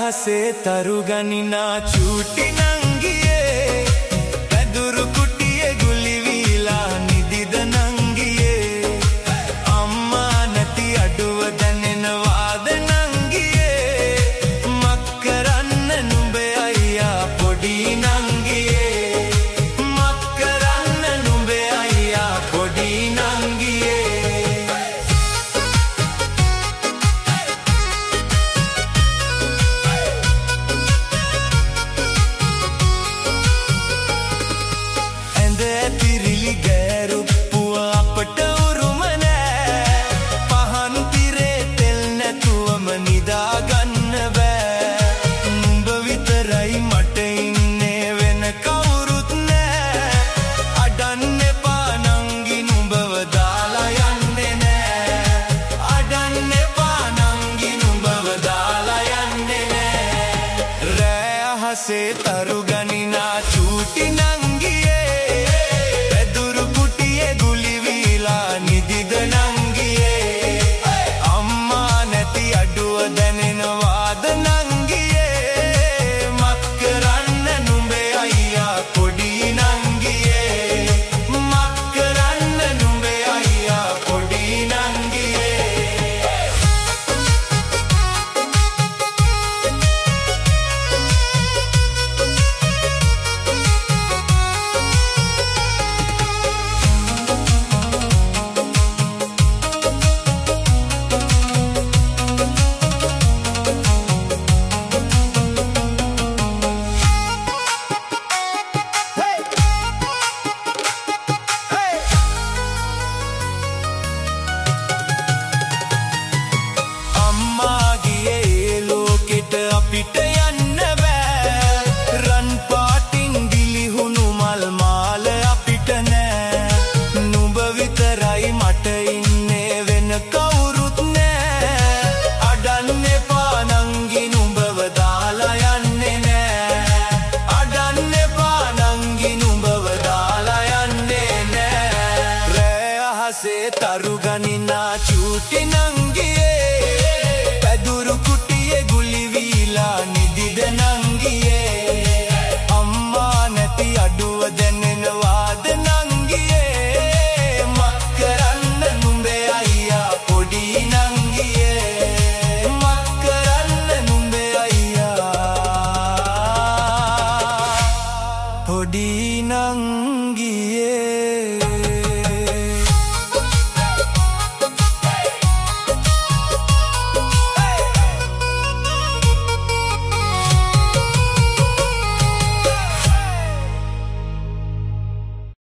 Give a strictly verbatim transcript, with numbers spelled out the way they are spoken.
හසේ තරු ගනිනා චූටි නංගියේ පැදුරු කුටියේ ගුලි වීලා නිදිද නංගියේ අම්මා නැති අඩුව දැනෙනවාද නංගියේ මක් කරන්න නුඹේ අයියා පොඩි නංගියේ මක් කරන්න නුඹේ අයියා පොඩි නංගියේ තිරිලි ගෑරුප්පුව අපට උරුම නෑ පහන් තිරේ තෙල් නැතුවම නිදාගන්න බෑ නුඹ විතරයි මට ඉන්නේ වෙන කවුරුත් නෑ අඩන්න එපා නංගි නුඹව දාලා යන්නේ නෑ අඩන්න එපා නංගි නුඹව දාලා යන්නේ නෑ රෑ අහසේ තරු ගනිනා චූටි නංගියේ දැනෙනවාද නංගියේ මක් කරන්න නුඹේ අයියා පොඩි නංගියේ මක් කරන්න නුඹේ අයියා පොඩි නංගියේ අපිට යන්න බෑ රන් පාටින් දිලිහුණු මල් මාල අපිට නෑ නුඹ විතරයි මට ඉන්නේ වෙන කවුරුත් නෑ අඩන්න එපා නංගි නුඹව දාලා යන්නේ නෑ අඩන්න එපා නංගි නුඹව දාලා යන්නේ නෑ රෑ අහසේ තරු ගනිනා චූටි නංගියේ පැදුරු කුටියේ ගුලි නිදිද නංගියේ අම්මා නැති අඩුව දැනෙනවාද නංගියේ මක් කරන්න නුඹේ අයියා පොඩි නංගියේ මක් කරන්න නුඹේ අයියා පොඩි